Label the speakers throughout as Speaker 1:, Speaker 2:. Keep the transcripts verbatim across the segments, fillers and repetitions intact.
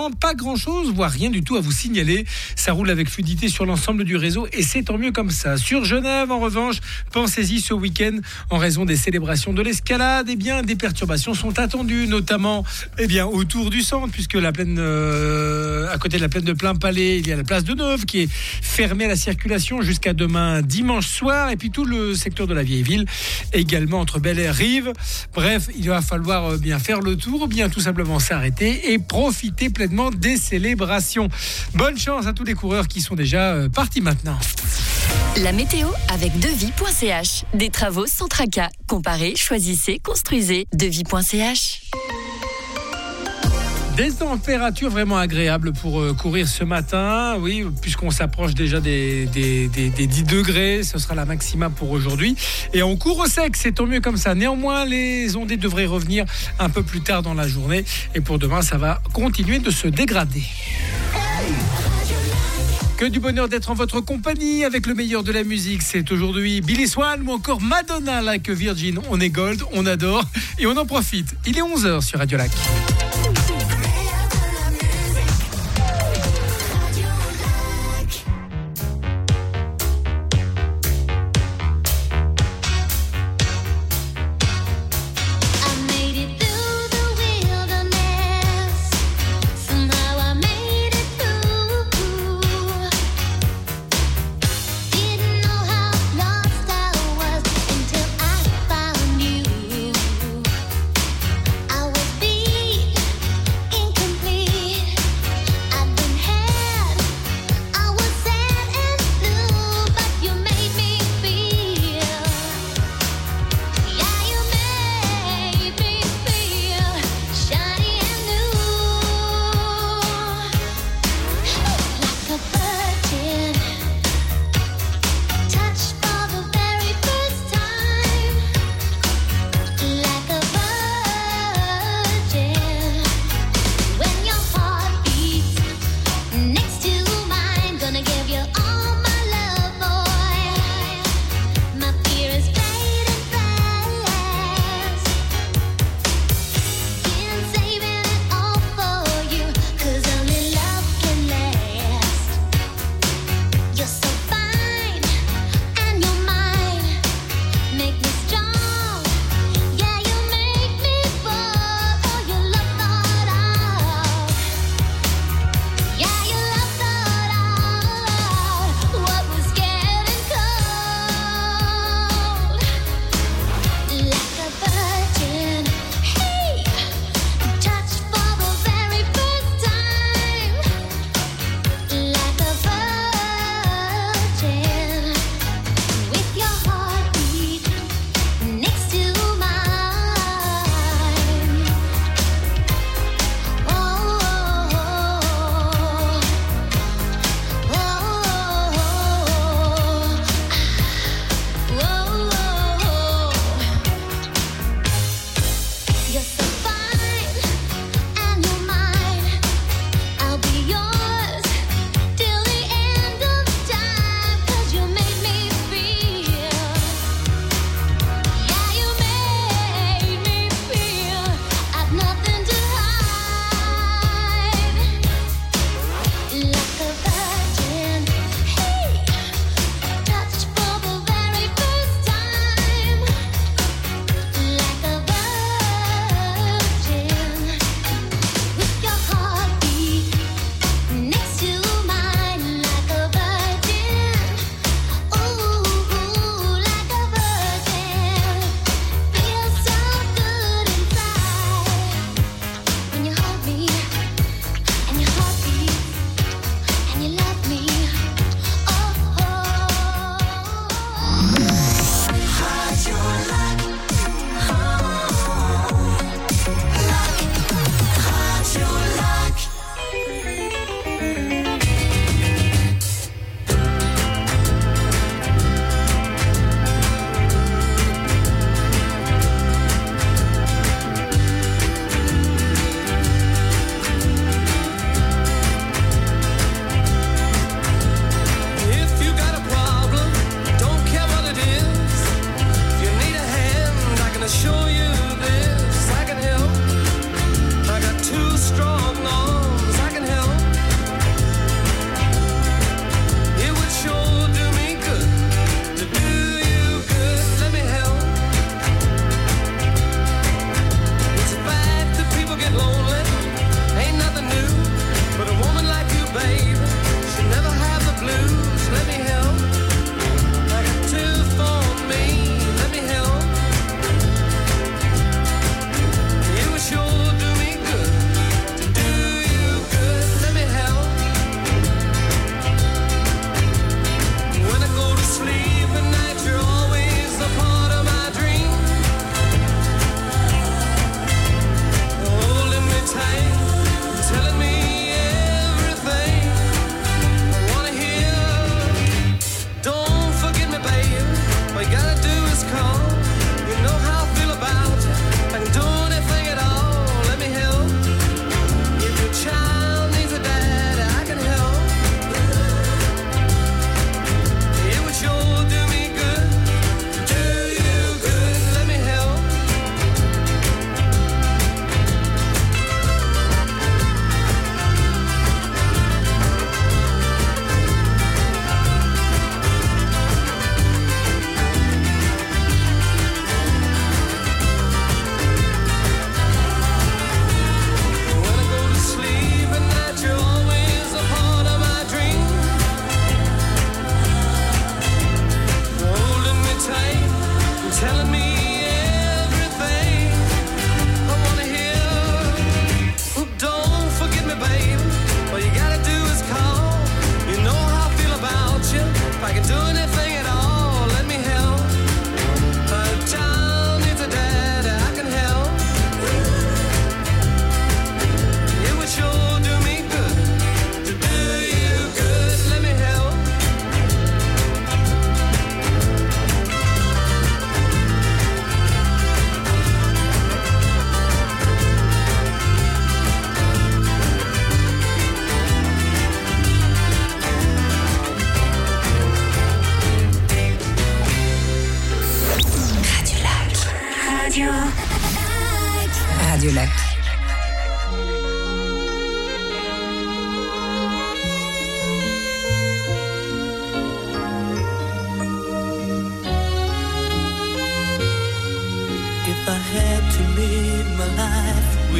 Speaker 1: incidents, pas grand-chose, voire rien du tout à vous signaler. Ça roule avec fluidité sur l'ensemble du réseau et c'est tant mieux comme ça. Sur Genève, en revanche, pensez-y ce week-end, en raison des célébrations de l'escalade, eh bien, des perturbations sont attendues, notamment eh bien, autour du centre, puisque la plaine, euh, à côté de la plaine de Plainpalais, il y a la place de Neuve qui est fermée à la circulation jusqu'à demain dimanche soir, et puis tout le secteur de la vieille ville, également entre Bel Air, Rive. Bref, il va falloir bien faire le tour ou bien tout simplement s'arrêter et profiter pleinement des célébrations. Bonne chance à tous les coureurs qui sont déjà partis maintenant.
Speaker 2: La météo avec devis point c h. Des travaux sans tracas. Comparez, choisissez, construisez. devis point c h.
Speaker 1: Des températures vraiment agréables pour euh, courir ce matin, oui, puisqu'on s'approche déjà des, des, des, des dix degrés, ce sera la maxima pour aujourd'hui. Et on court au sec, c'est tant mieux comme ça. Néanmoins, les ondées devraient revenir un peu plus tard dans la journée. Et pour demain, ça va continuer de se dégrader. Que du bonheur d'être en votre compagnie avec le meilleur de la musique. C'est aujourd'hui Billy Swan ou encore Madonna Like a Virgin. On est gold, on adore et on en profite. Il est onze heures sur Radio Lac.
Speaker 3: I was beat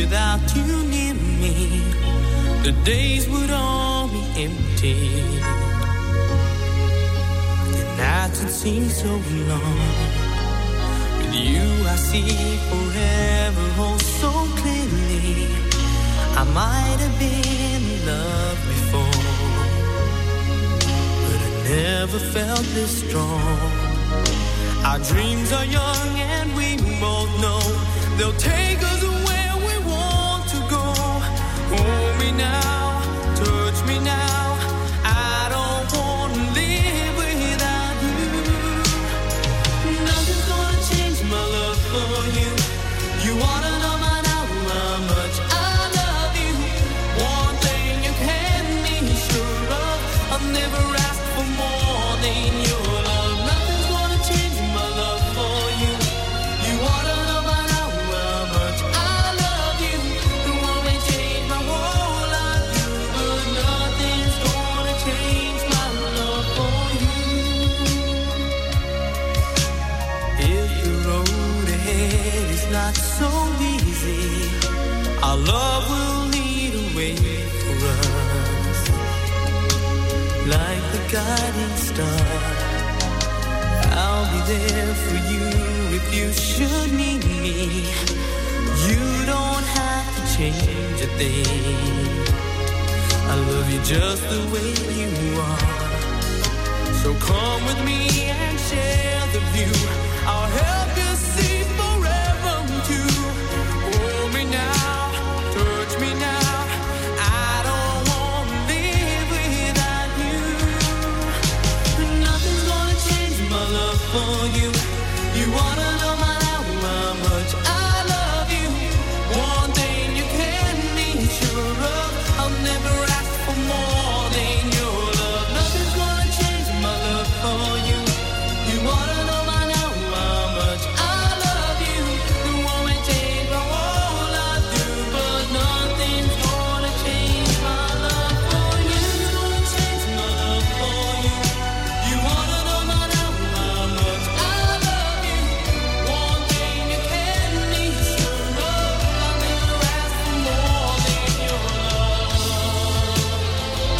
Speaker 3: without you near me, the days would all be empty. The nights would seem so long. With you I see forever oh so clearly. I might have been in love before, but I never felt this strong. Our dreams are young and we both know they'll take us where we want to go. Hold me now, touch me now. I don't want to live without you. Nothing's gonna change my love for you. You wanna know by now how much I love you. One thing you can be sure of, I'll never ask for more than your love. Nothing's gonna change my love for you. You wanna know by now how much I love you. You want me change my whole life, but nothing's gonna change my love for you. If the road ahead is not so easy, our love will lead a way for us. Like the guiding star, I'll be there for you if you should need me. You don't have to change a thing. I love you just the way you are. So come with me and share the view. I'll help you see forever too. Hold me now, touch me now. I don't want to live without you. Nothing's gonna change my love for you. You wanna know my how much I love you. One thing you can be sure of, I'll never ask for more than your love. Nothing's gonna change my love for you. You wanna know my how much I love you. You want me change my whole life through, but nothing's gonna change my love for you. Nothing's gonna change my love for you. You wanna know my how much I love you. One thing you can be sure of, I'll never ask for more than your love.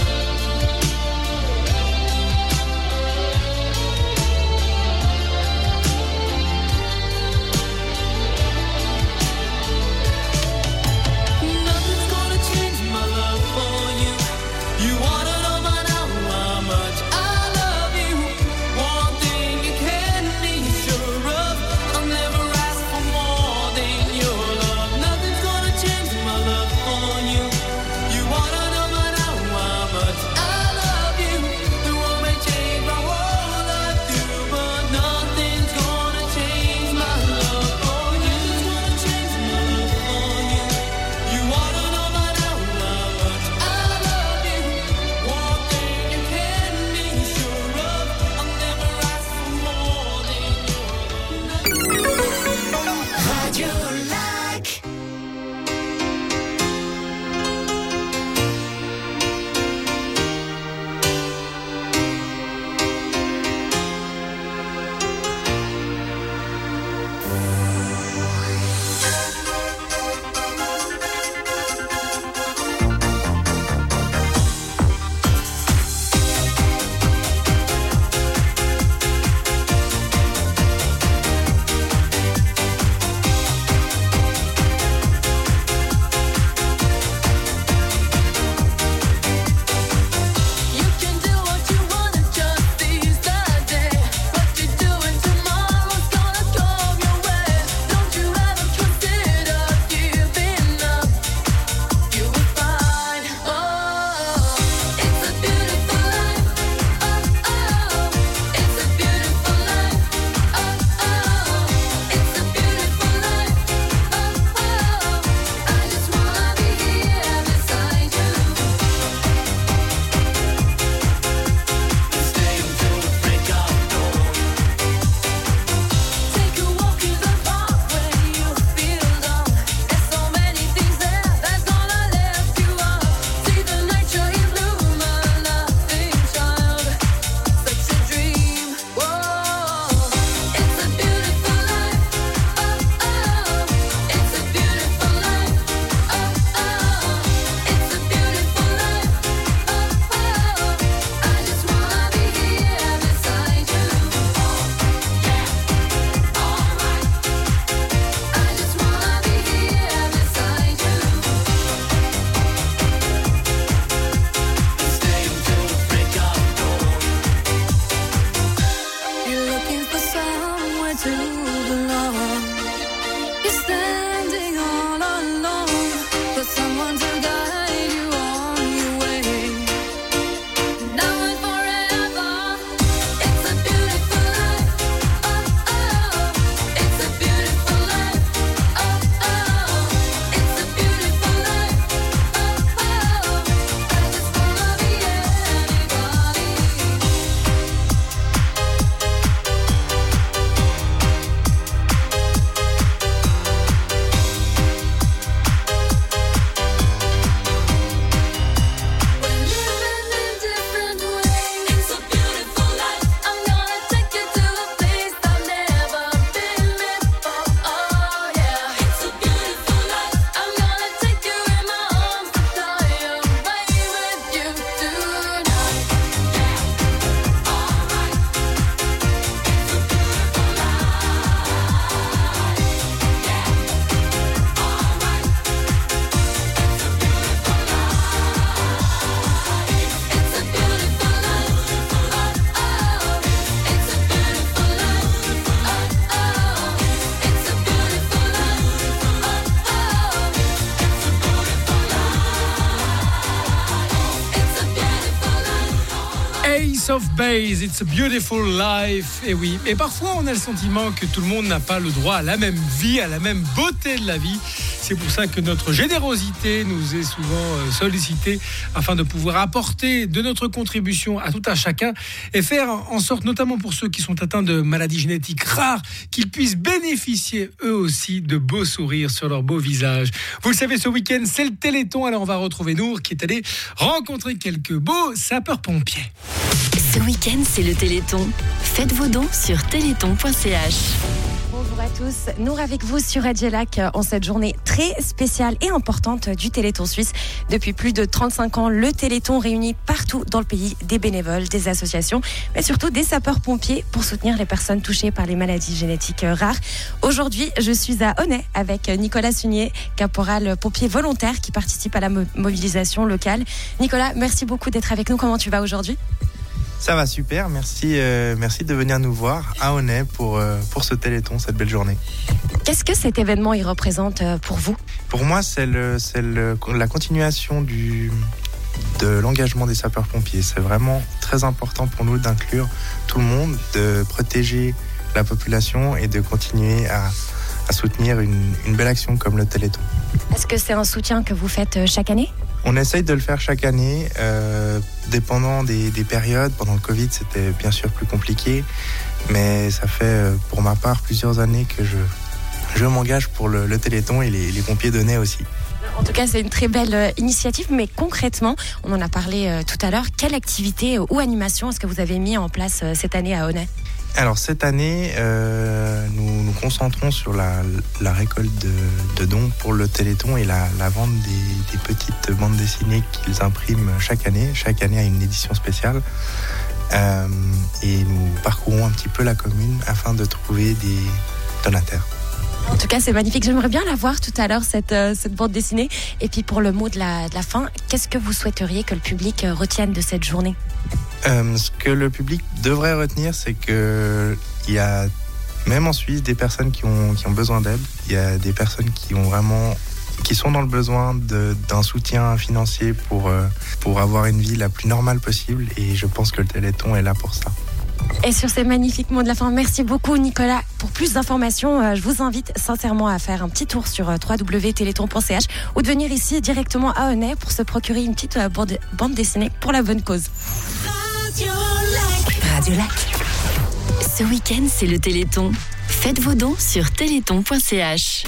Speaker 1: Ace of Base, It's a Beautiful Life. Et oui, et parfois on a le sentiment que tout le monde n'a pas le droit à la même vie, à la même beauté de la vie. C'est pour ça que notre générosité nous est souvent sollicitée afin de pouvoir apporter de notre contribution à tout un chacun et faire en sorte, notamment pour ceux qui sont atteints de maladies génétiques rares, qu'ils puissent bénéficier eux aussi de beaux sourires sur leur beau visage. Vous le savez, ce week-end, c'est le Téléthon. Alors on va retrouver Nour qui est allé rencontrer quelques beaux sapeurs-pompiers.
Speaker 2: Ce week-end, c'est le Téléthon. Faites vos dons sur téléthon point c h.
Speaker 4: Bonjour à tous, Nour avec vous sur Radio Lac en cette journée très spéciale et importante du Téléthon suisse. Depuis plus de trente-cinq ans, le Téléthon réunit partout dans le pays des bénévoles, des associations, mais surtout des sapeurs-pompiers pour soutenir les personnes touchées par les maladies génétiques rares. Aujourd'hui, je suis à Aunay avec Nicolas Sunier, caporal pompier volontaire qui participe à la mo- mobilisation locale. Nicolas, merci beaucoup d'être avec nous. Comment tu vas aujourd'hui ?
Speaker 5: Ça va super, merci, euh, merci de venir nous voir à Aunay pour, euh, pour ce Téléthon, cette belle journée.
Speaker 4: Qu'est-ce que cet événement il représente pour vous ?
Speaker 5: Pour moi, c'est, le, c'est le, la continuation du, de l'engagement des sapeurs-pompiers. C'est vraiment très important pour nous d'inclure tout le monde, de protéger la population et de continuer à, à soutenir une, une belle action comme le Téléthon.
Speaker 4: Est-ce que c'est un soutien que vous faites chaque année ?
Speaker 5: On essaye de le faire chaque année, euh, dépendant des, des périodes. Pendant le Covid, c'était bien sûr plus compliqué, mais ça fait pour ma part plusieurs années que je, je m'engage pour le, le Téléthon et les, les pompiers d'Aunay aussi.
Speaker 4: En tout cas, c'est une très belle initiative, mais concrètement, on en a parlé tout à l'heure, quelle activité ou animation est-ce que vous avez mis en place cette année à Aunay ?
Speaker 5: Alors cette année, euh, nous nous concentrons sur la, la récolte de, de dons pour le Téléthon et la, la vente des, des petites bandes dessinées qu'ils impriment chaque année. Chaque année a une édition spéciale. Euh, et nous parcourons un petit peu la commune afin de trouver des donataires.
Speaker 4: En tout cas, c'est magnifique. J'aimerais bien la voir tout à l'heure, cette, euh, cette bande dessinée. Et puis pour le mot de la, de la fin, qu'est-ce que vous souhaiteriez que le public retienne de cette journée ?
Speaker 5: Euh, ce que le public devrait retenir, c'est qu'il y a, même en Suisse, des personnes qui ont, qui ont besoin d'aide. Il y a des personnes qui ont vraiment, qui sont dans le besoin de, d'un soutien financier pour, euh, pour avoir une vie la plus normale possible. Et je pense que le Téléthon est là pour ça.
Speaker 4: Et sur ces magnifiques mots de la fin, merci beaucoup Nicolas. Pour plus d'informations, euh, je vous invite sincèrement à faire un petit tour sur euh, w w w point téléthon point c h ou de venir ici directement à Aunay pour se procurer une petite euh, bande, bande dessinée pour la bonne cause.
Speaker 2: Radio Lac. Radio Lac. Ce week-end, c'est le Téléthon. Faites vos dons sur téléthon point c h.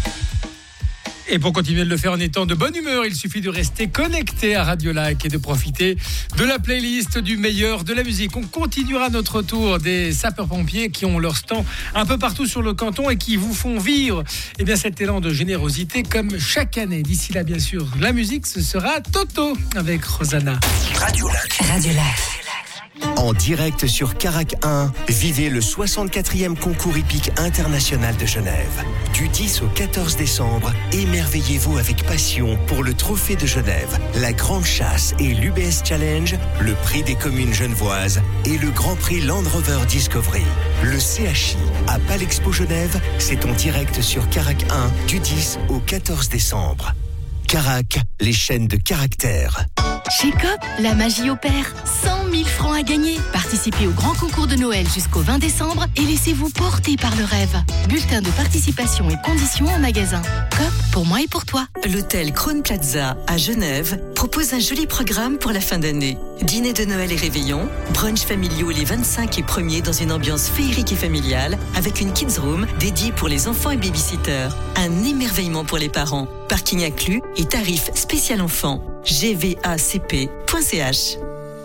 Speaker 1: Et pour continuer de le faire en étant de bonne humeur, il suffit de rester connecté à Radio Lac et de profiter de la playlist du meilleur de la musique. On continuera notre tour des sapeurs-pompiers qui ont leur stand un peu partout sur le canton et qui vous font vivre eh bien, cet élan de générosité comme chaque année. D'ici là, bien sûr, la musique, ce sera Toto avec Rosanna.
Speaker 6: Radio Lac.
Speaker 2: Radio Lac.
Speaker 6: En direct sur Carac un, vivez le soixante-quatrième concours hippique international de Genève. Du dix au quatorze décembre, émerveillez-vous avec passion pour le Trophée de Genève, la Grande Chasse et l'U B S Challenge, le prix des communes genevoises et le Grand Prix Land Rover Discovery. Le C H I à Palexpo Genève, c'est en direct sur Carac un du dix au quatorze décembre. Carac, les chaînes de caractère.
Speaker 7: Chez Coop, la magie opère. cent mille francs à gagner. Participez au grand concours de Noël jusqu'au vingt décembre et laissez-vous porter par le rêve. Bulletin de participation et conditions en magasin. Coop, pour moi et pour toi.
Speaker 8: L'hôtel Crown Plaza à Genève propose un joli programme pour la fin d'année. Dîner de Noël et réveillon, brunch familiaux les vingt-cinq et premiers dans une ambiance féerique et familiale avec une kids room dédiée pour les enfants et babysitters. Un émerveillement pour les parents. Parking inclus et tarif spécial enfant. g v a c p point c h.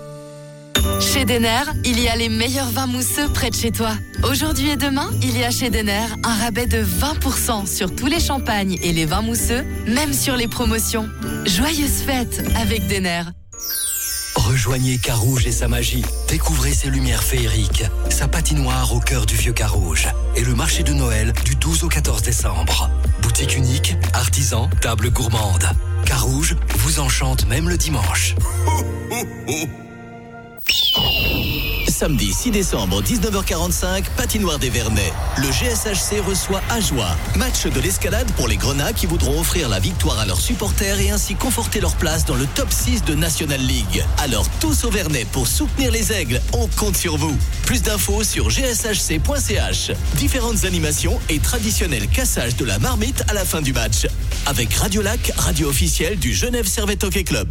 Speaker 7: Chez Denner, il y a les meilleurs vins mousseux près de chez toi. Aujourd'hui et demain, il y a chez Denner un rabais de vingt pour cent sur tous les champagnes et les vins mousseux, même sur les promotions. Joyeuses fêtes avec Denner.
Speaker 6: Rejoignez Carouge et sa magie. Découvrez ses lumières féeriques, sa patinoire au cœur du vieux Carouge et le marché de Noël du douze au quatorze décembre. Boutique unique, artisans, table gourmande. Carouge vous enchante même le dimanche.
Speaker 9: samedi six décembre, dix-neuf heures quarante-cinq, patinoire des Vernets. Le G S H C reçoit Ajoie. Match de l'escalade pour les Grenats qui voudront offrir la victoire à leurs supporters et ainsi conforter leur place dans le top six de National League. Alors tous au Vernet pour soutenir les Aigles, on compte sur vous. Plus d'infos sur g s h c point c h. Différentes animations et traditionnel cassage de la marmite à la fin du match. Avec Radio Lac, radio officielle du Genève Servette Hockey Club.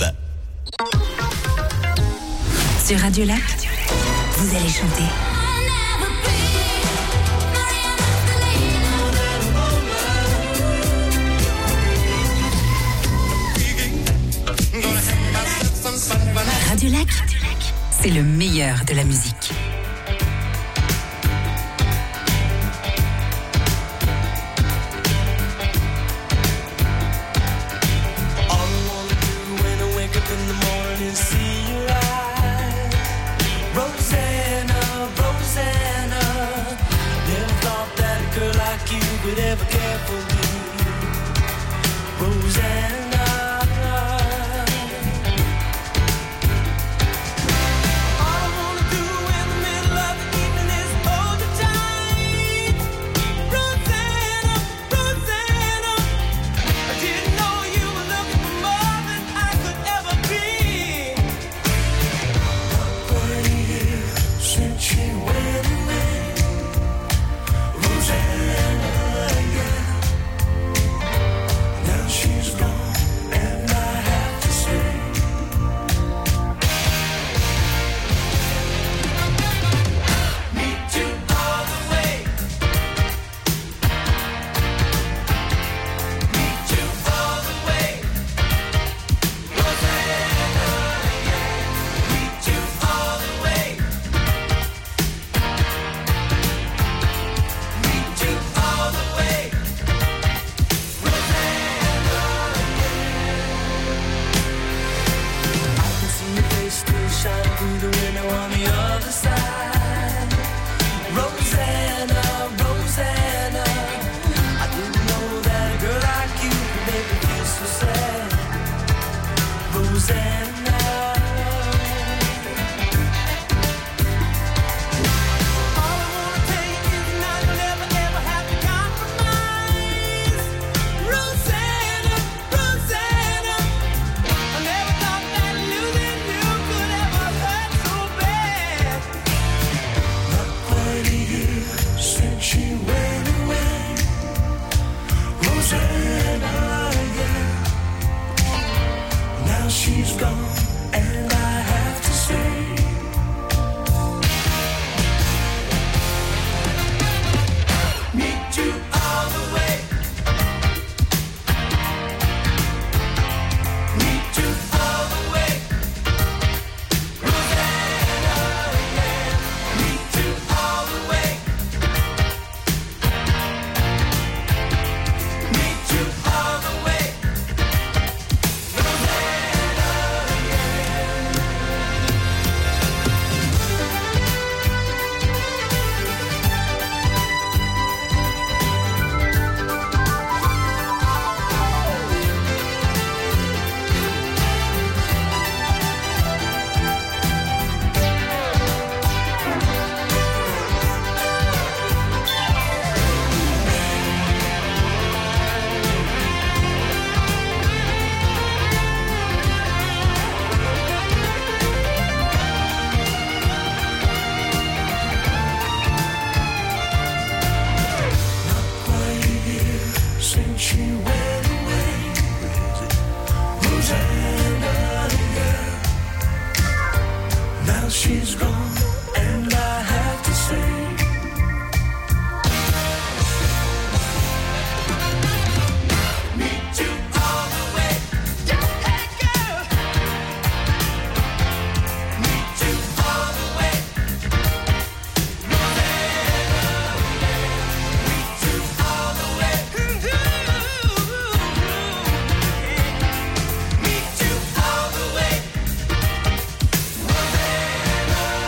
Speaker 2: Sur Radio Lac, vous allez chanter. Radio Lac, c'est le meilleur de la musique.
Speaker 3: Could ever care for me, Rosanna. All I wanna do in the middle of the evening is hold you tight, Rosanna, Rosanna. I didn't know you were looking for more than I could ever be. Twenty years since she went away, Rosanna. She's gone, and I have to say, meet you all the way, meet you all the way, Rosanna, yeah, meet you all the way, meet you all the way. Still shine through the window on the other side, Rosanna, Rosanna. I didn't know that a girl like you could make me feel so sad, Rosanna. All I wanna tell you is now you'll never ever have to compromise, Rosanna, Rosanna. I never thought that losing you could ever hurt so bad. Not quite a year since she went away, Rosanna, yeah. Now she's gone, and I have to say, meet you all the way, meet you all the way, Rosanna, yeah, meet you all the way, meet you all the way, Rosanna, since she went away, Rosanna, yeah. Now she's gone, and I have to say, meet you all the way, hey girl, meet you all the way, Rosanna, meet you all the way, meet you all the way, Rosanna.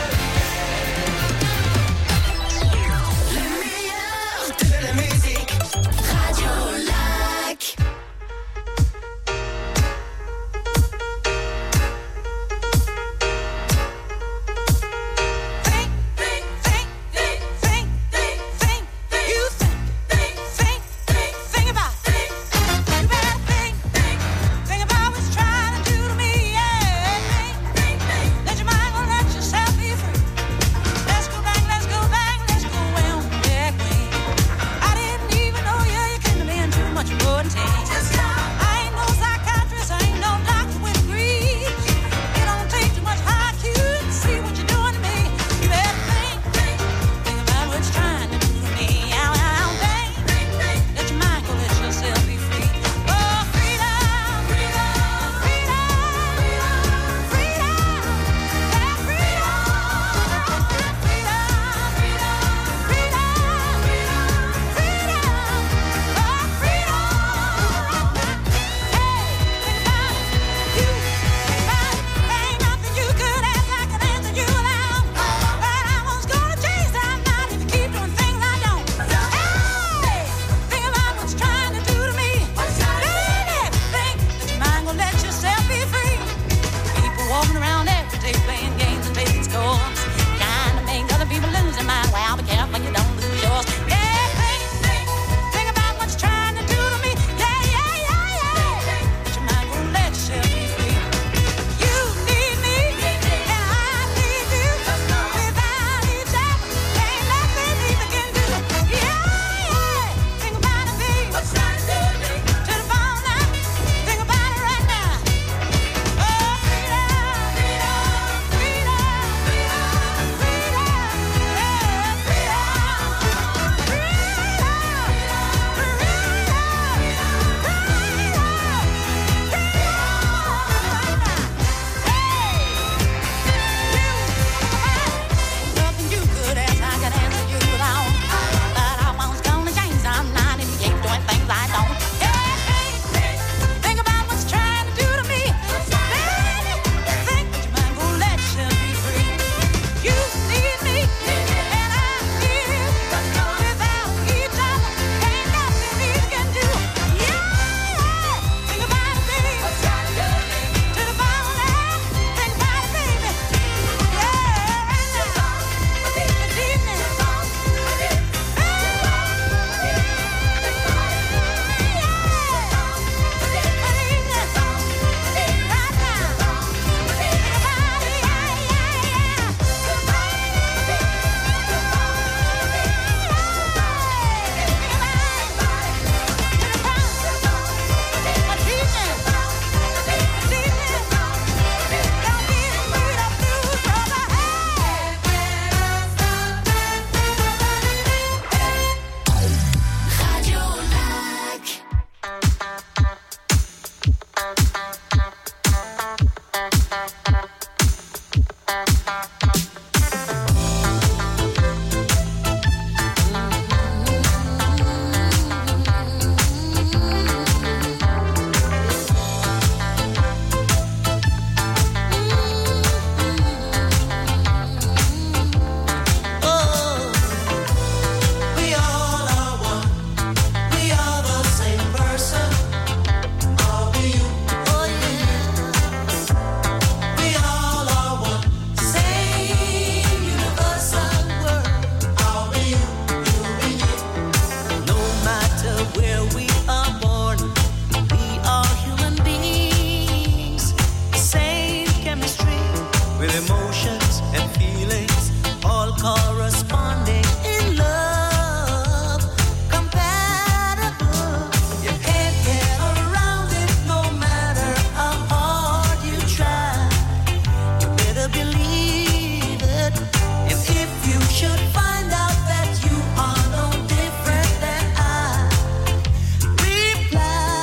Speaker 3: with emotions and feelings all corresponding in love, compatible. You can't get around it no matter how hard you try. You better believe it. And if you should find out that you are no different than I, reply.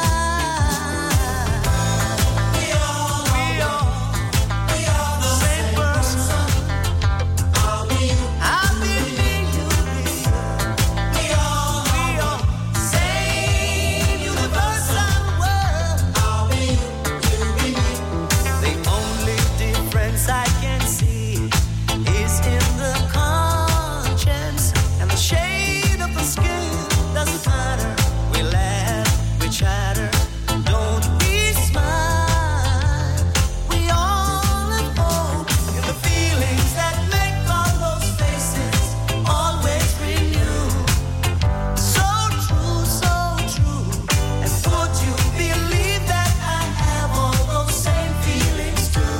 Speaker 3: We all, we all, we are the same person. I'll be you, I'll be me, you be you. We all, we all, same universal world. I'll be you, you be me. The only difference I can see is in the conscience and the shade of the skin. Doesn't matter. We laugh, we chatter. Don't we smile? We all have hope in the feelings that make all those faces always renew. So true, so true. And would you believe that I have all those same feelings too?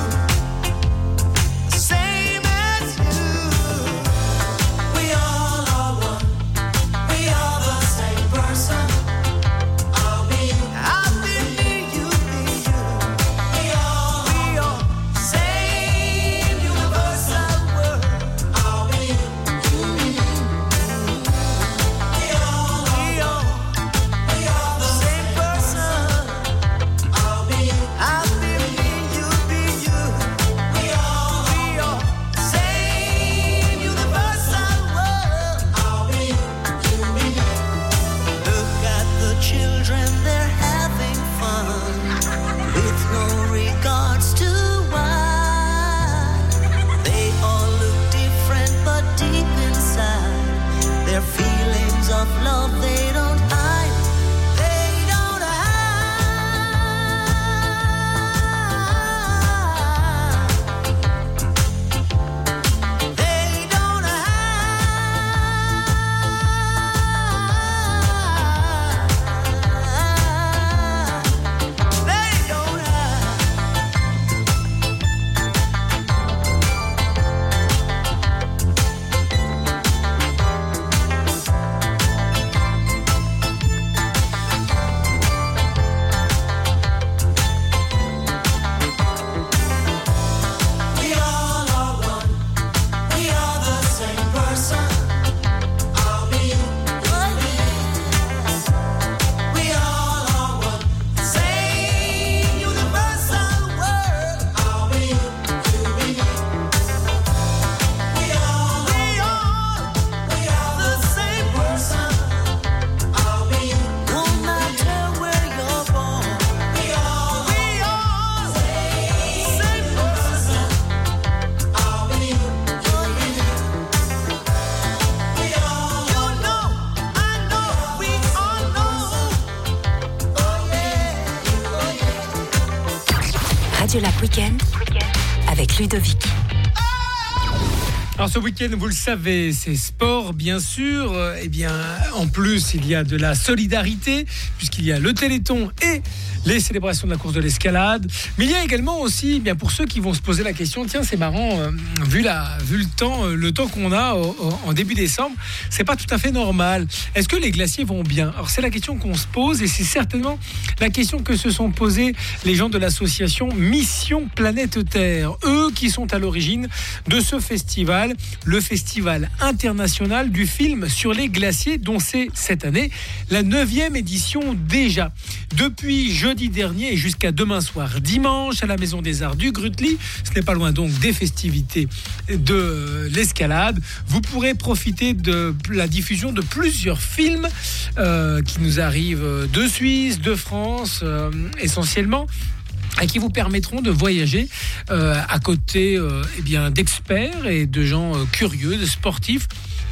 Speaker 3: Same as you. We all are one. We are the same person. I'll be you, I'll be me, you be you. We all, we all, same universal world. I'll be you, you be me. We all, we all, we are the same person. I'll be you, I'll be me, you be you. We all, we all, same universal world. I'll be you, you be me. Look at the children, they're having fun with no regards to why. They all look different, but deep inside, their feelings of love they don't hide. They don't hide. They don't hide. They don't hide. We all are one. We are the same person. I'll be you. We all are one. Same universal world. I'll be you. You be me. We all, we all, we are the same person. I'll be you. No matter where you're born. We all, we all, same person. I'll be you. Oh yeah. We all, you know, I know, we all know. Oh yeah, oh yeah.
Speaker 2: Radio Lac Week-end avec Ludovic.
Speaker 1: Alors ce week-end, vous le savez, c'est sport, bien sûr. Euh, Eh bien, en plus, il y a de la solidarité, puisqu'il y a le Téléthon et les célébrations de la course de l'escalade. Mais il y a également aussi, eh bien, pour ceux qui vont se poser la question, tiens, c'est marrant, euh, vu, la, vu le temps, euh, le temps qu'on a au- au- en début décembre, c'est pas tout à fait normal. Est-ce que les glaciers vont bien? Alors c'est la question qu'on se pose, et c'est certainement la question que se sont posées les gens de l'association Mission Planète Terre, eux qui sont à l'origine de ce festival, le festival international du film sur les glaciers, dont c'est cette année la neuvième édition déjà. Depuis jeudi dernier et jusqu'à demain soir, dimanche, à la Maison des Arts du Grutli, ce n'est pas loin donc des festivités de l'escalade, vous pourrez profiter de la diffusion de plusieurs films euh, qui nous arrivent de Suisse, de France, euh, essentiellement, et qui vous permettront de voyager euh, à côté euh, eh bien, d'experts et de gens euh, curieux, de sportifs,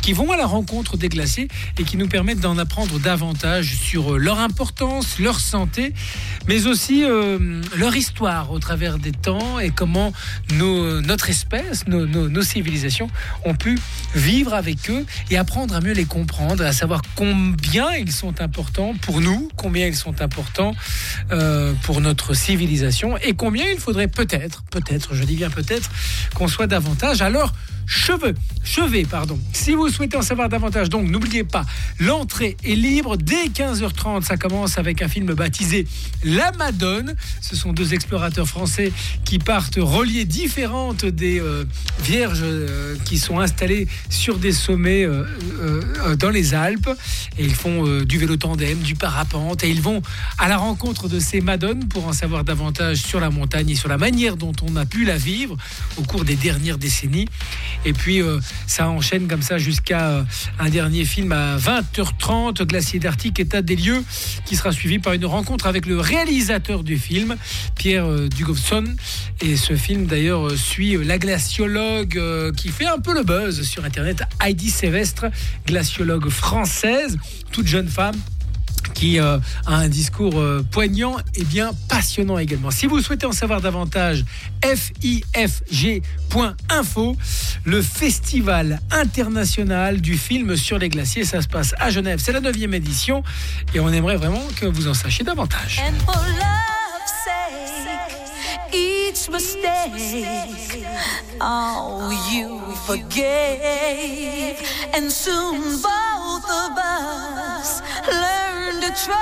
Speaker 1: qui vont à la rencontre des glaciers et qui nous permettent d'en apprendre davantage sur leur importance, leur santé, mais aussi euh, leur histoire au travers des temps et comment nos, notre espèce, nos, nos, nos civilisations ont pu vivre avec eux et apprendre à mieux les comprendre, à savoir combien ils sont importants pour nous, combien ils sont importants euh, pour notre civilisation et combien il faudrait peut-être, peut-être, je dis bien peut-être, qu'on soit davantage à leur cheveux, chevet, pardon. Si vous souhaitez en savoir davantage, donc n'oubliez pas, l'entrée est libre dès quinze heures trente. Ça commence avec un film baptisé La Madone. Ce sont deux explorateurs français qui partent relier différentes des euh, vierges euh, qui sont installées sur des sommets euh, euh, dans les Alpes. Et ils font euh, du vélo tandem, du parapente. Et ils vont à la rencontre de ces Madones pour en savoir davantage sur la montagne et sur la manière dont on a pu la vivre au cours des dernières décennies. Et puis euh, ça enchaîne comme ça jusqu'à euh, un dernier film à vingt heures trente, Glacier d'Arctique, état des lieux, qui sera suivi par une rencontre avec le réalisateur du film, Pierre euh, Dugovson. Et ce film d'ailleurs euh, suit euh, la glaciologue euh, qui fait un peu le buzz sur internet, Heidi Sévestre, glaciologue française, toute jeune femme, qui euh, a un discours euh, poignant et bien passionnant également. Si vous souhaitez en savoir davantage, F I F G point info, le festival international du film sur les glaciers, ça se passe à Genève, c'est la neuvième édition et on aimerait vraiment que vous en sachiez davantage.
Speaker 3: And for love's sake, each mistake, oh, you forgave, and soon both of us learn to trust,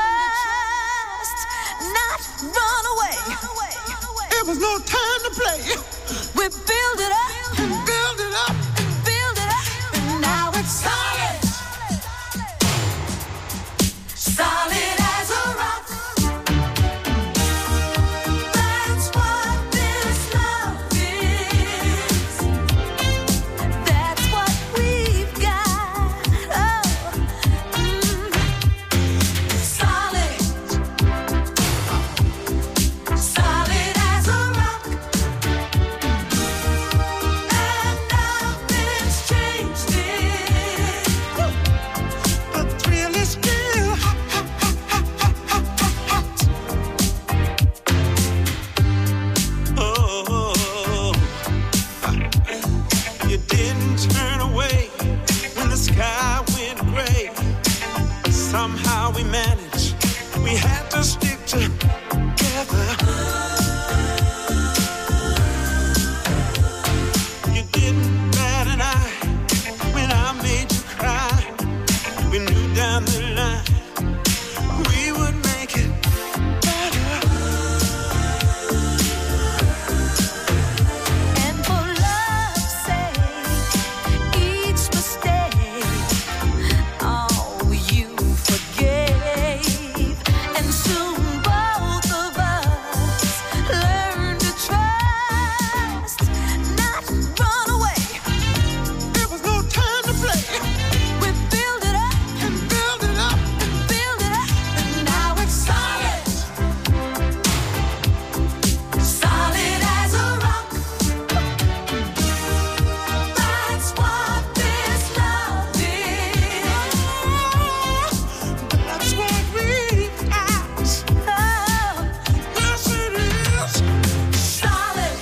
Speaker 3: not run away. It was no time to play. We build it up, and build it up, and build it up, and now it's solid, solid as a rock. That's what this love is. That's what we've got. Oh, mm. Solid, solid as a rock, and nothing's changed it. The thrill is still hot, hot, hot, hot, hot, hot, hot. Oh, you didn't turn away when the sky went gray. Somehow we managed. We had to stick together. You didn't bat an eye when I made you cry. We knew down the line we would make it better. And for love's sake, each mistake, oh, you forgave, and soon both of us learned to trust, not run away. There was no time to play. We build it up, and build it up, and build it up, and now it's solid, solid as a rock. That's what this love is. That's what we've got. Oh, yes it is. Solid,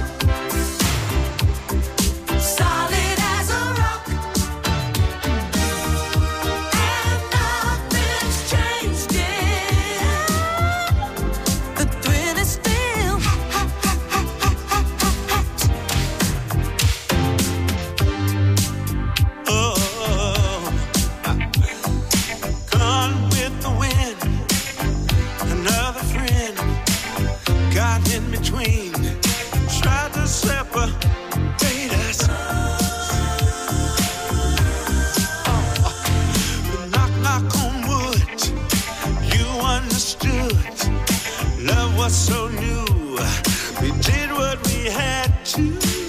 Speaker 3: solid as a rock, and nothing's changed it. The thrill is still hot, hot, hot, hot, hot, hot, hot. Oh, gone with the wind. Another friend got in between, tried to separate us. Oh, knock, knock on wood. You understood. Love was so new. We did what we had to.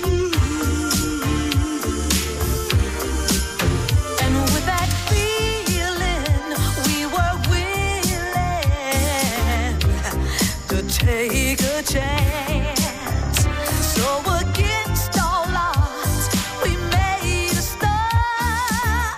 Speaker 3: And with that feeling, we were willing to take a chance. So against all odds, we made a start.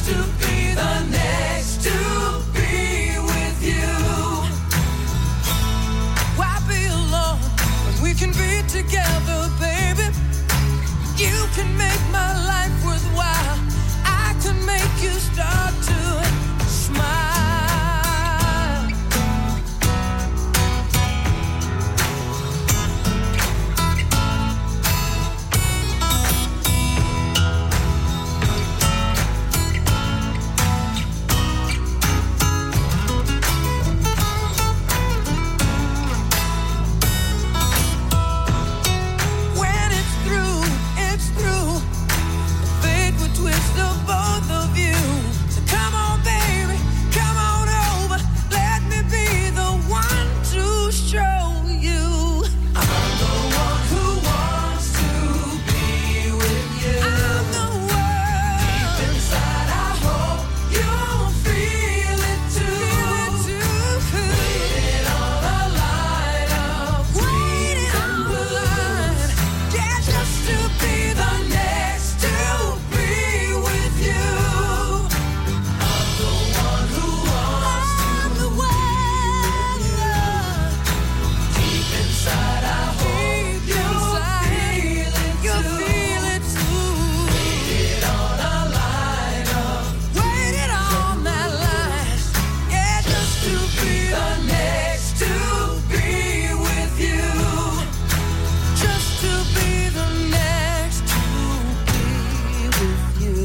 Speaker 3: to be the next to be with you. Why be alone when we can be together, baby? You can make my life worthwhile. I can make you start to smile. When it's through, it's through. Fate would twist the both of you. So come on, baby, come on over. Let me be the one to show you. I'm the one who wants to be with you. I'm the one. Deep inside, I hope you'll feel it too. Waiting on a line of waiting on the line. Yeah, just to be the next to be with you. I'm the one who wants to. I'm the one. Deep inside, I hope you'll feel it too. Feel it too. Waiting on a line of waiting on that line. Yeah, just to be the next to be with you. Just to be the next to be with you.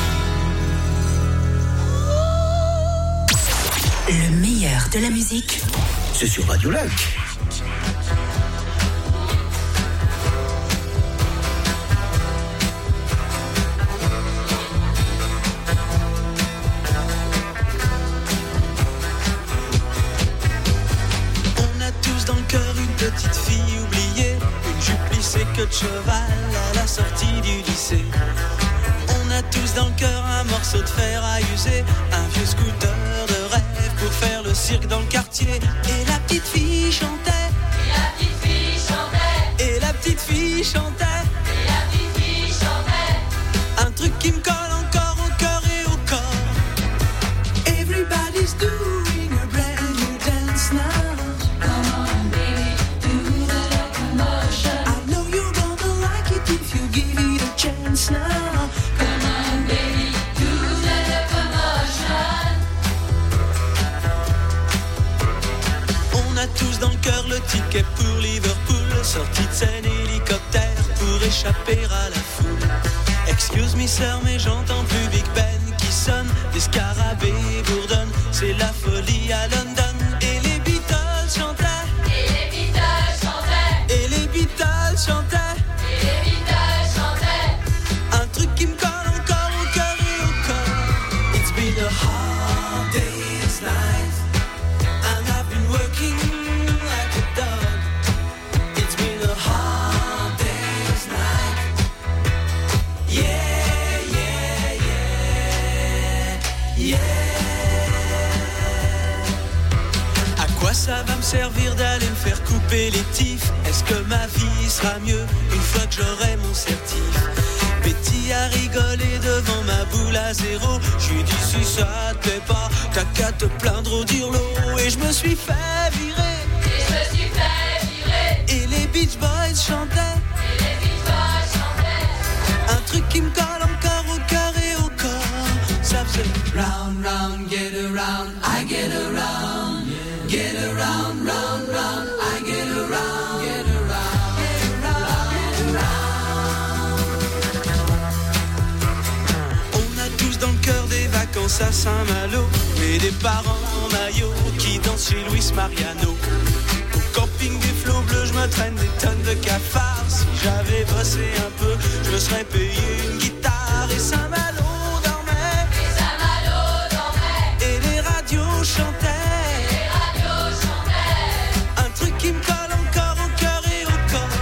Speaker 2: Le meilleur de la musique
Speaker 6: C'est sur Radio Lac.
Speaker 3: On a tous dans le cœur une petite fille oubliée, une jupe lissée queue de cheval à la sortie du lycée. On a tous dans le cœur un morceau de fer à user, un vieux scooter de rêve pour faire le cirque dans le quartier. Et la petite fille chantait, et la petite fille chantait, et la petite fille chantait, et la petite fille chantait. Un truc qui me colle encore au cœur et au corps. Everybody's doing a brand new dance now. Come on, baby, do the locomotion. I know you're gonna like it if you give it a chance now. Come on, baby, do the locomotion. On a tous dans le cœur le ticket pour Liverpool, sortie de scène hélicoptère pour échapper à la foule. Excuse me sir, mais j'entends plus Big Ben qui sonne, des scarabées bourdonnent, c'est la folie à London. Et les Beatles chantaient, et les Beatles chantaient, et les Beatles chantaient, et les Beatles chantaient. Un truc qui me colle encore au cœur et au corps. It's been a hard day's night, and I've been working like a dog. It's been a hard day's night. Yeah, yeah, yeah, yeah. À quoi ça va me servir d'aller me faire couper les tifs? Est-ce que ma vie sera mieux une fois que j'aurai mon certif? Betty a rigolé devant ma boule à zéro. J'lui dit si ça te plaît pas, t'as qu'à te plaindre au dirlo. Et je me suis fait virer, et je me suis fait virer. Et les Beach Boys chantaient, et les Beach Boys chantaient. Un truc qui me colle encore au cœur et au corps. Ça faisait round, round, get around, I get around. Get around, round, round, I get around. Get around, get around, get around. On a tous dans le cœur des vacances à Saint-Malo, et des parents en maillot qui dansent chez Luis Mariano. Au camping du flot bleu, je me traîne des tonnes de cafards. Si j'avais bossé un peu, je me serais payé une guitare. Et Saint-Malo dormait, et Saint-Malo dormait, et les radios chantaient, et les radios chantaient. Un truc qui me colle encore au cœur et au corps.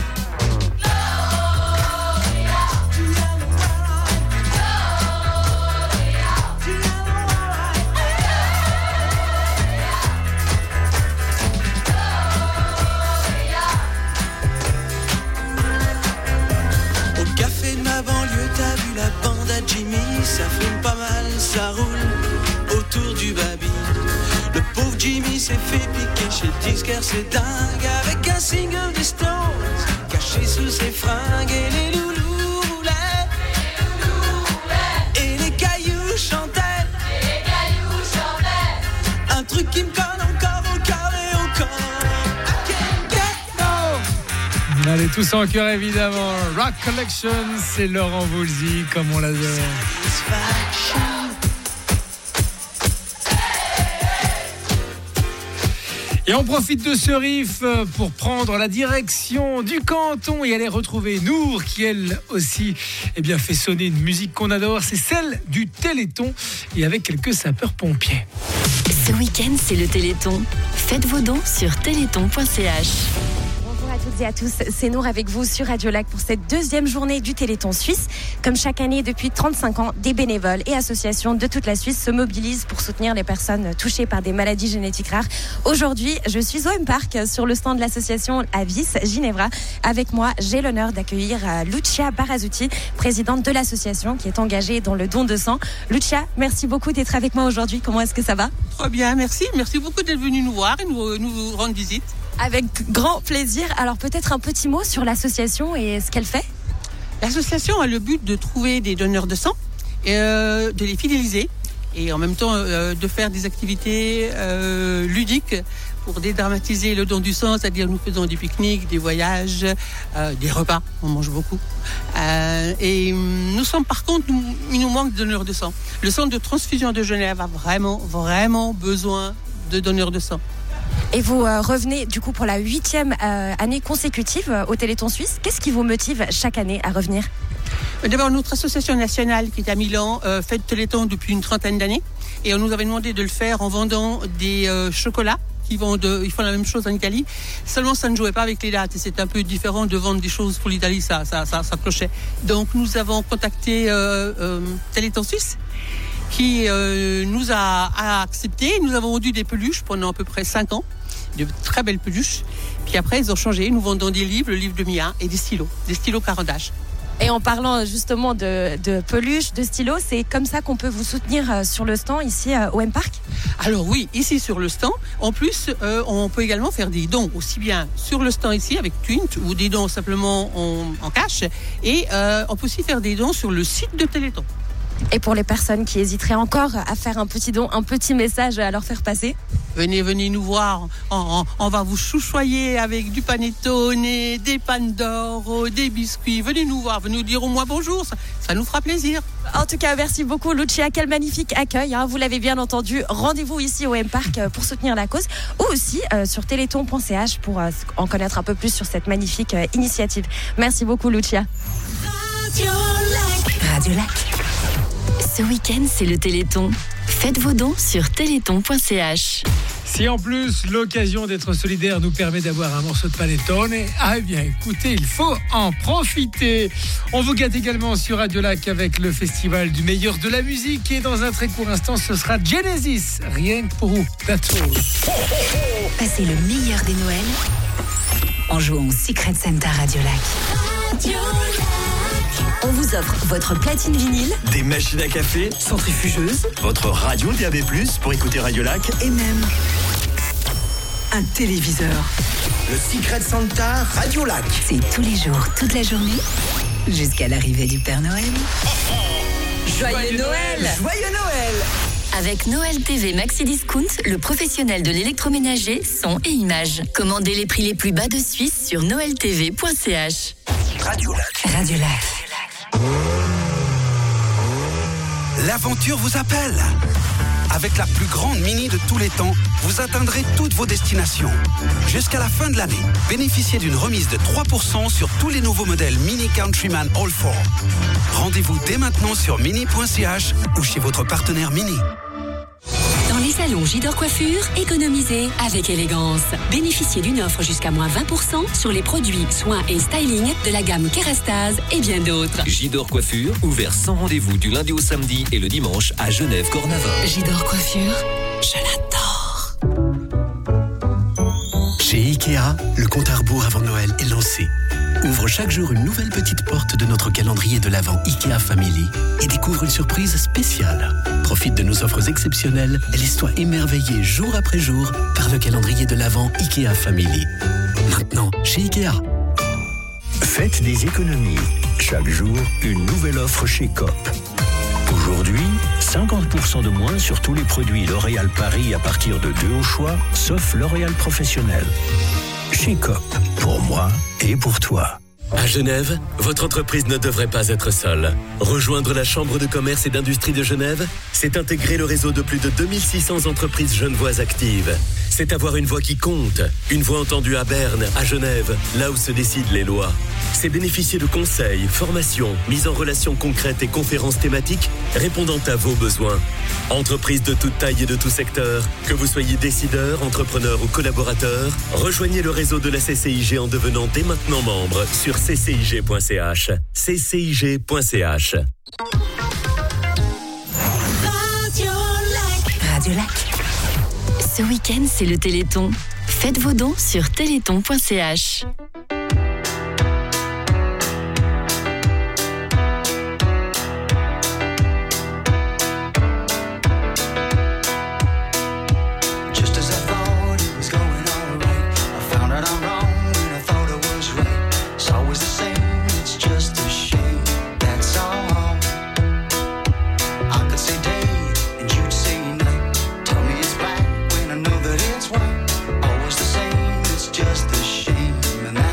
Speaker 3: Gloria, Gloria. Au café de ma banlieue, t'as vu la bande à Jimmy ça roule autour du baby. Le pauvre Jimmy s'est fait piquer chez le disquaire, c'est dingue. Avec un single des Stones caché sous ses fringues. Et les loulous roulaient, et les cailloux chantaient, un truc qui me colle encore au cœur et au corps. I can't get no.
Speaker 1: Allez, tous en cœur évidemment. Rock Collection, c'est Laurent Voulzy, comme on l'adore. Et on profite de ce riff pour prendre la direction du canton et aller retrouver Nour, qui elle aussi eh bien, fait sonner une musique qu'on adore. C'est celle du Téléthon et avec quelques sapeurs-pompiers.
Speaker 2: Ce week-end, c'est le Téléthon. Faites vos dons sur téléthon point c h.
Speaker 4: Bonjour à toutes et à tous, c'est Nour avec vous sur Radio Lac pour cette deuxième journée du Téléthon Suisse. Comme chaque année depuis trente-cinq ans, des bénévoles et associations de toute la Suisse se mobilisent pour soutenir les personnes touchées par des maladies génétiques rares. Aujourd'hui, je suis au M-Park sur le stand de l'association Avis Ginevra. Avec moi, j'ai l'honneur d'accueillir Lucia Barazzuti, présidente de l'association qui est engagée dans le don de sang. Lucia, merci beaucoup d'être avec moi aujourd'hui. Comment est-ce que ça va ?
Speaker 10: Très bien, merci. Merci beaucoup d'être venu nous voir et nous, nous rendre visite.
Speaker 4: Avec grand plaisir. Alors peut-être un petit mot sur l'association et ce qu'elle fait ?
Speaker 10: L'association a le but de trouver des donneurs de sang, et, euh, de les fidéliser et en même temps euh, de faire des activités euh, ludiques pour dédramatiser le don du sang, c'est-à-dire nous faisons des pique-niques, des voyages, euh, des repas, on mange beaucoup. Euh, et nous sommes par contre, nous, il nous manque de donneurs de sang. Le centre de transfusion de Genève a vraiment, vraiment besoin de donneurs de sang.
Speaker 4: Et vous euh, revenez du coup pour la huitième euh, année consécutive euh, au Téléthon Suisse. Qu'est-ce qui vous motive chaque année à revenir ?
Speaker 10: D'abord, notre association nationale qui est à Milan euh, fait le Téléthon depuis une trentaine d'années. Et on nous avait demandé de le faire en vendant des euh, chocolats. Ils, vendent, ils font la même chose en Italie. Seulement, ça ne jouait pas avec les dates. Et c'est un peu différent de vendre des choses pour l'Italie. Ça, ça, ça, ça clochait. Donc, nous avons contacté euh, euh, Téléthon Suisse, qui euh, nous a, a accepté. Nous avons vendu des peluches pendant à peu près cinq ans, de très belles peluches. Puis après, ils ont changé. Nous vendons des livres, le livre de Mia, et des stylos, des stylos Carandache.
Speaker 4: Et en parlant justement de, de peluches, de stylos, c'est comme ça qu'on peut vous soutenir sur le stand ici au M-Park ?
Speaker 10: Alors oui, ici sur le stand. En plus, euh, on peut également faire des dons, aussi bien sur le stand ici avec Twint, ou des dons simplement en, en cash. Et euh, on peut aussi faire des dons sur le site de Téléthon.
Speaker 4: Et pour les personnes qui hésiteraient encore à faire un petit don, un petit message à leur faire passer ?
Speaker 10: Venez, venez nous voir. On, on, on va vous chouchoyer avec du panettone, des Pandoro, des biscuits. Venez nous voir, venez nous dire au moins bonjour. Ça, ça nous fera plaisir.
Speaker 4: En tout cas, merci beaucoup, Lucia. Quel magnifique accueil. Hein. Vous l'avez bien entendu. Rendez-vous ici au M-Park pour soutenir la cause ou aussi euh, sur téléthon point c h pour euh, en connaître un peu plus sur cette magnifique euh, initiative. Merci beaucoup, Lucia.
Speaker 2: Radio Lac. Radio Lac. Ce week-end, c'est le Téléthon. Faites vos dons sur téléthon point c h.
Speaker 1: Si en plus l'occasion d'être solidaire nous permet d'avoir un morceau de panettone, ah bien écoutez, il faut en profiter. On vous gâte également sur Radio Lac avec le festival du meilleur de la musique et dans un très court instant ce sera Genesis, rien que pour vous. That's all.
Speaker 2: Passez le meilleur des Noëls en jouant au Secret Santa Radio Lac. Radio Lac. On vous offre votre platine vinyle,
Speaker 6: des machines à café,
Speaker 2: centrifugeuse,
Speaker 6: votre radio D A B plus, pour écouter Radio Lac,
Speaker 2: et même un téléviseur.
Speaker 6: Le Secret Santa Radio Lac.
Speaker 2: C'est tous les jours, toute la journée, jusqu'à l'arrivée du Père Noël.
Speaker 8: Joyeux Noël!
Speaker 6: Joyeux Noël!
Speaker 2: Avec Noël T V Maxi Discount, le professionnel de l'électroménager, son et images. Commandez les prix les plus bas de Suisse sur noël t v point c h.
Speaker 6: Radio Lac.
Speaker 2: Radio Lac.
Speaker 11: L'aventure vous appelle. Avec la plus grande Mini de tous les temps, vous atteindrez toutes vos destinations. Jusqu'à la fin de l'année, bénéficiez d'une remise de trois pour cent sur tous les nouveaux modèles Mini Countryman All four. Rendez-vous dès maintenant sur mini point c h ou chez votre partenaire Mini.
Speaker 12: Dans les salons Gidor Coiffure, économisez avec élégance. Bénéficiez d'une offre jusqu'à moins vingt pour cent sur les produits, soins et styling de la gamme Kerastase et bien d'autres.
Speaker 13: Gidor Coiffure, ouvert sans rendez-vous du lundi au samedi et le dimanche à Genève-Cornavin.
Speaker 12: Gidor Coiffure, je l'adore.
Speaker 6: Chez Ikea, le compte à rebours avant Noël est lancé. Ouvre chaque jour une nouvelle petite porte de notre calendrier de l'Avent Ikea Family et découvre une surprise spéciale. Profite
Speaker 14: Profite de nos offres exceptionnelles et laisse-toi émerveiller jour après jour par le calendrier de l'Avent Ikea Family. Maintenant, chez Ikea.
Speaker 6: Faites des économies. Chaque jour, une nouvelle offre chez Coop. Aujourd'hui, cinquante pour cent de moins sur tous les produits L'Oréal Paris à partir de deux au choix, sauf L'Oréal Professionnel. Chez Coop, pour moi et pour toi.
Speaker 15: À Genève, votre entreprise ne devrait pas être seule. Rejoindre la Chambre de commerce et d'industrie de Genève, c'est intégrer le réseau de plus de deux mille six cents entreprises genevoises actives. C'est avoir une voix qui compte, une voix entendue à Berne, à Genève, là où se décident les lois. C'est bénéficier de conseils, formations, mises en relation concrètes et conférences thématiques répondant à vos besoins. Entreprises de toute taille et de tout secteur, que vous soyez décideur, entrepreneur ou collaborateur, rejoignez le réseau de la C C I G en devenant dès maintenant membre sur c c i g point c h. c c i g point c h.
Speaker 12: Radio Lac. Ce week-end, c'est le Téléthon. Faites vos dons sur téléthon point c h.
Speaker 3: Always the same, it's just a shame. And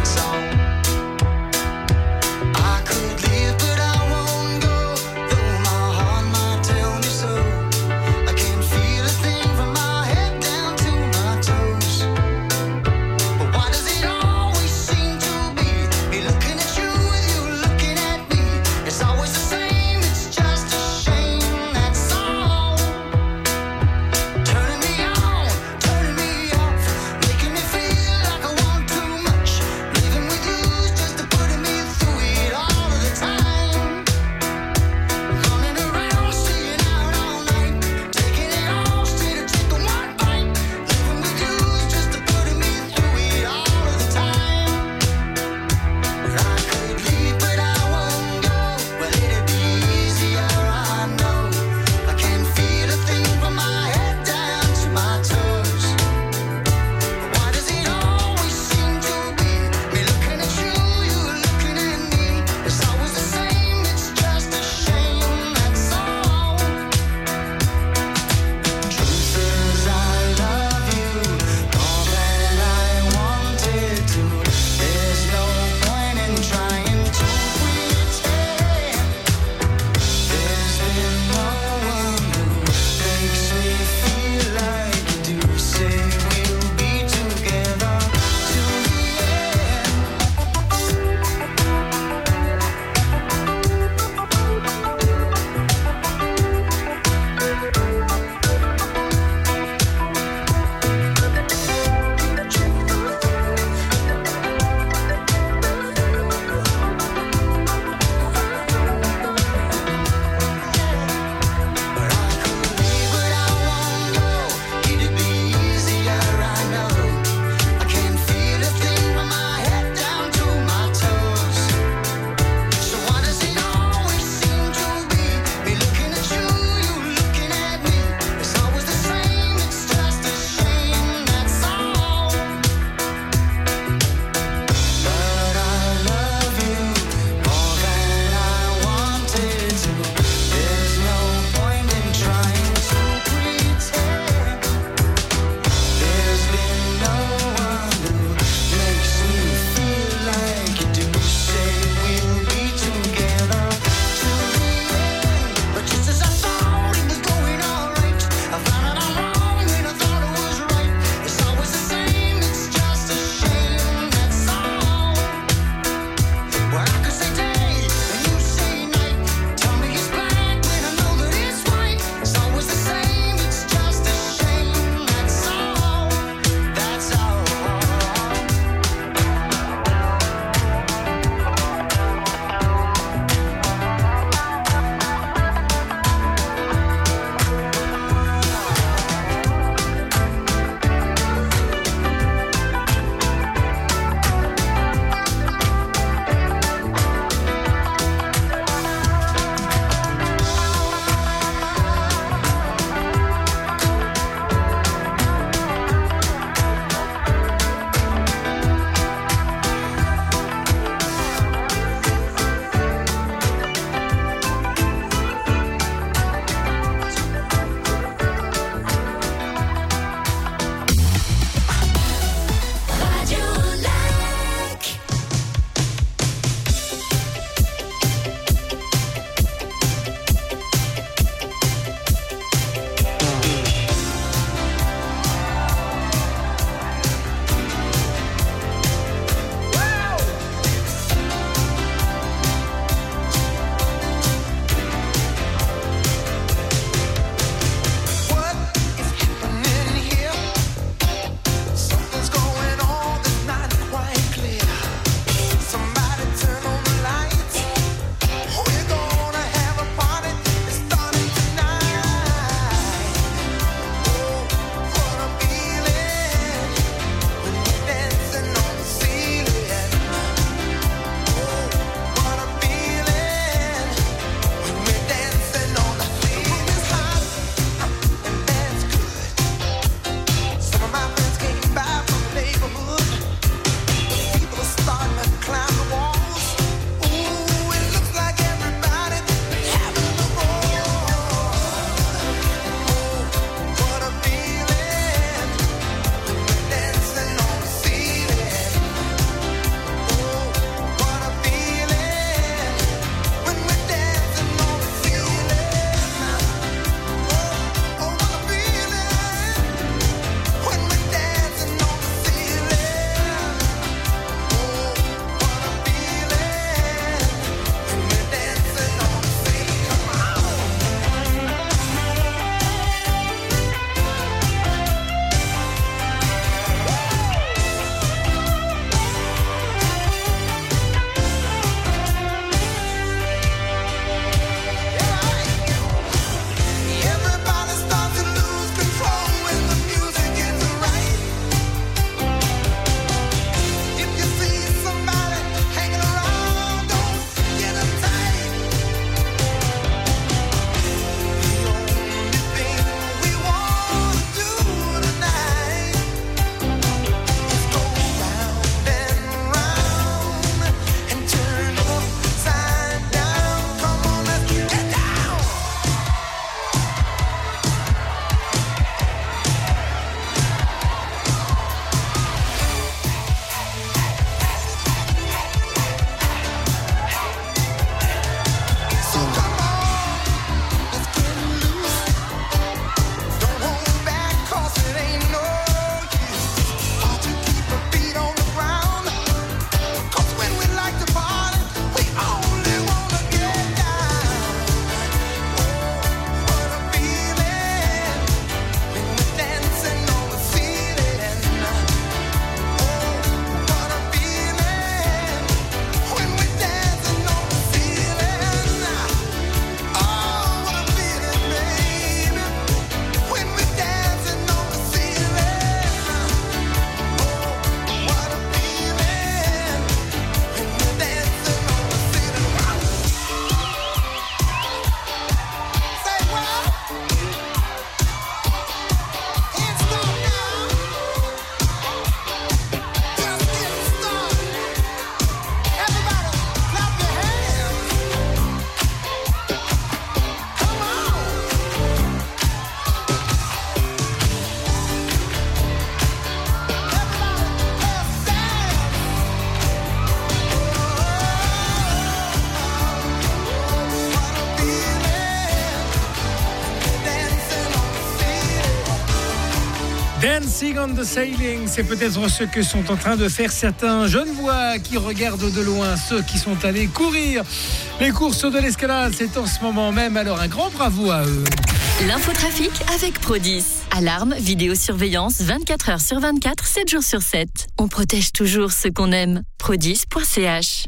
Speaker 1: Dancing on the Sailing, c'est peut-être ce que sont en train de faire certains Genevois qui regardent de loin ceux qui sont allés courir. Les courses de l'escalade, c'est en ce moment même, alors un grand bravo à eux.
Speaker 8: L'infotrafic avec Prodis. Alarme, vidéosurveillance vingt-quatre heures sur vingt-quatre, sept jours sur sept. On protège toujours ce qu'on aime. Prodis point c h.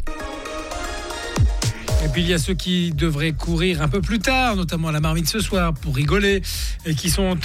Speaker 1: Et puis il y a ceux qui devraient courir un peu plus tard, notamment à la marmite ce soir, pour rigoler, et qui sont